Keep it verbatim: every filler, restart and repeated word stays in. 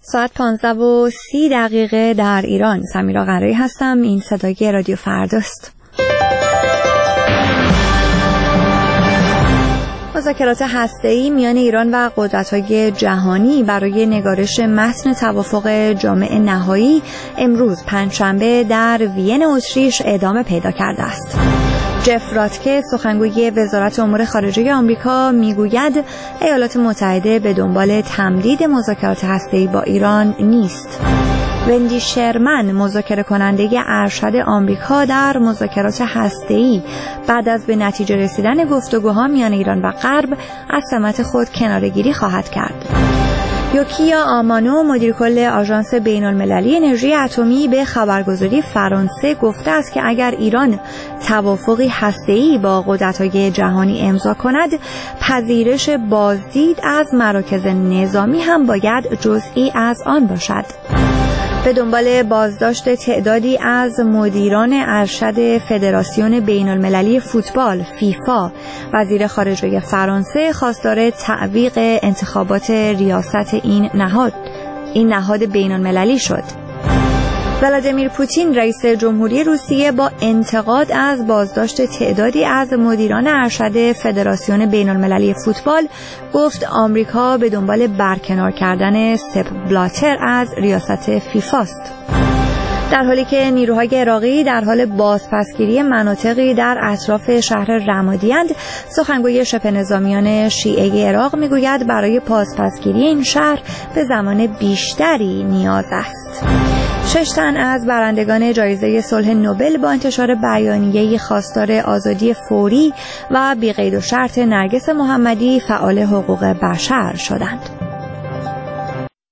ساعت پانزده و سی دقیقه در ایران. سمیرا قرایی هستم. این صدای رادیو فرداست. مذاکرات هسته‌ای میان ایران و قدرت‌های جهانی برای نگارش متن توافق جامع نهایی امروز پنجشنبه در وین اتریش ادامه پیدا کرده است. جف راتکه سخنگوی وزارت امور خارجه آمریکا میگوید ایالات متحده به دنبال تمدید مذاکرات هسته‌ای با ایران نیست. وندی شرمن مذاکره کننده ارشد آمریکا در مذاکرات هسته‌ای بعد از به نتیجه رسیدن گفتگوها میان ایران و غرب از سمت خود کناره‌گیری خواهد کرد. یوکیا آمانو مدیر کل آژانس بین‌المللی انرژی اتمی به خبرگزاری فرانسه گفته است که اگر ایران توافقی هسته‌ای با قدرت‌های جهانی امضا کند، پذیرش بازدید از مراکز نظامی هم باید جزئی از آن باشد. به دنبال بازداشت تعدادی از مدیران ارشد فدراسیون بین‌المللی فوتبال فیفا، وزیر خارجه فرانسه خواستار تعویق انتخابات ریاست این نهاد این نهاد بین‌المللی شد. ولادیمیر پوتین رئیس جمهوری روسیه با انتقاد از بازداشت تعدادی از مدیران ارشد فدراسیون بین‌المللی فوتبال گفت آمریکا به دنبال برکنار کردن سپ بلاتر از ریاست فیفاست. در حالی که نیروهای عراقی در حال بازپسگیری مناطقی در اطراف شهر رمادی‌اند، سخنگوی شبه نظامیان شیعه عراق میگوید برای بازپسگیری این شهر به زمان بیشتری نیاز است. شش تن از برندگان جایزه صلح نوبل با انتشار بیانیه‌ای خواستار آزادی فوری و بی‌قید و شرط نرگس محمدی فعال حقوق بشر شدند.